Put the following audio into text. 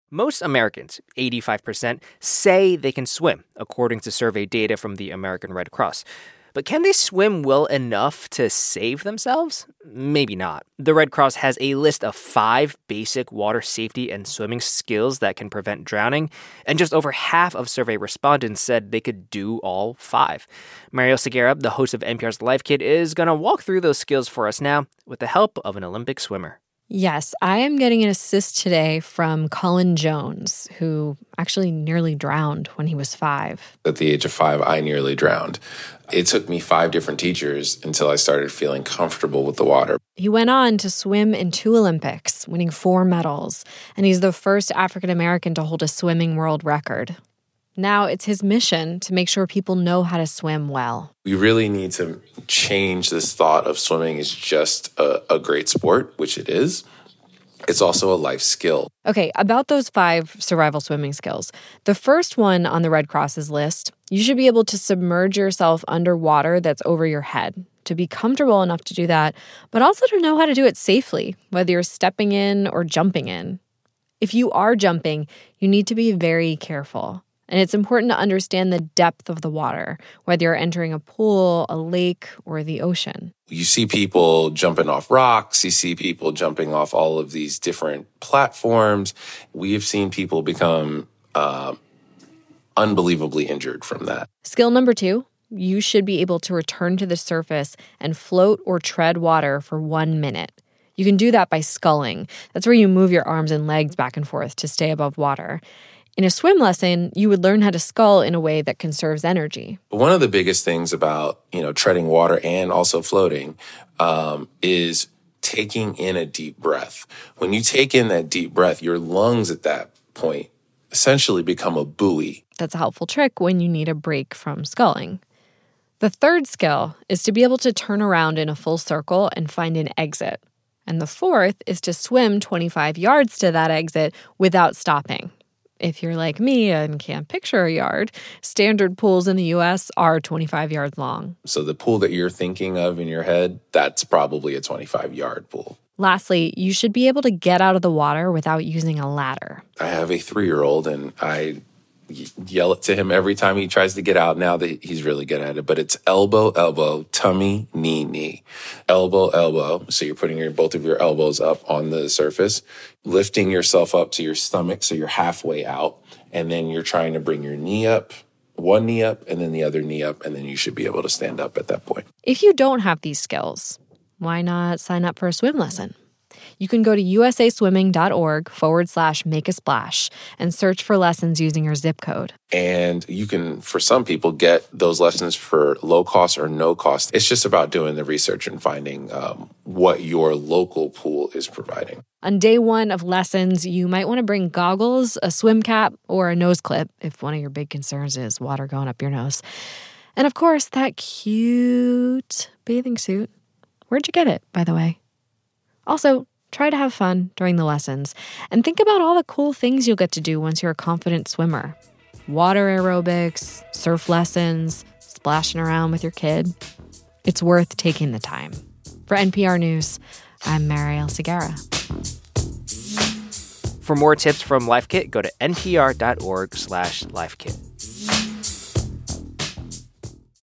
Most Americans, 85%, say they can swim, according to survey data from the American Red Cross. But can they swim well enough to save themselves? Maybe not. The Red Cross has a list of 5 basic water safety and swimming skills that can prevent drowning, and just over half of survey respondents said they could do all 5. Mariel Segura, the host of NPR's Life Kit, is going to walk through those skills for us now with the help of an Olympic swimmer. Yes, I am getting an assist today from Colin Jones, who actually nearly drowned when he was 5. At the age of 5, I nearly drowned. It took me 5 different teachers until I started feeling comfortable with the water. He went on to swim in 2 Olympics, winning 4 medals, and he's the first African American to hold a swimming world record. Now it's his mission to make sure people know how to swim well. We really need to change this thought of swimming is just a great sport, which it is. It's also a life skill. Okay, about those 5 survival swimming skills. The first one on the Red Cross's list, you should be able to submerge yourself underwater that's over your head, to be comfortable enough to do that, but also to know how to do it safely, whether you're stepping in or jumping in. If you are jumping, you need to be very careful. And it's important to understand the depth of the water, whether you're entering a pool, a lake, or the ocean. You see people jumping off rocks. You see people jumping off all of these different platforms. We have seen people become unbelievably injured from that. Skill number 2, you should be able to return to the surface and float or tread water for 1 minute. You can do that by sculling. That's where you move your arms and legs back and forth to stay above water. In a swim lesson, you would learn how to scull in a way that conserves energy. One of the biggest things about, treading water and also floating is taking in a deep breath. When you take in that deep breath, your lungs at that point essentially become a buoy. That's a helpful trick when you need a break from sculling. The third skill is to be able to turn around in a full circle and find an exit. And the 4th is to swim 25 yards to that exit without stopping. If you're like me and can't picture a yard, standard pools in the U.S. are 25 yards long. So the pool that you're thinking of in your head, that's probably a 25-yard pool. Lastly, you should be able to get out of the water without using a ladder. I have a 3-year-old, and I yell it to him every time he tries to get out now that he's really good at it. But it's elbow, elbow, tummy, knee, knee. Elbow, elbow. So you're putting both of your elbows up on the surface, lifting yourself up to your stomach so you're halfway out. And then you're trying to bring your knee up, one knee up, and then the other knee up. And then you should be able to stand up at that point. If you don't have these skills, why not sign up for a swim lesson? You can go to usaswimming.org/make-a-splash and search for lessons using your zip code. And you can, for some people, get those lessons for low cost or no cost. It's just about doing the research and finding what your local pool is providing. On day 1 of lessons, you might want to bring goggles, a swim cap, or a nose clip if one of your big concerns is water going up your nose. And of course, that cute bathing suit. Where'd you get it, by the way? Also, try to have fun during the lessons and think about all the cool things you'll get to do once you're a confident swimmer. Water aerobics, surf lessons, splashing around with your kid. It's worth taking the time. For NPR News, I'm Mariel Segura. For more tips from Life Kit, go to npr.org/lifekit.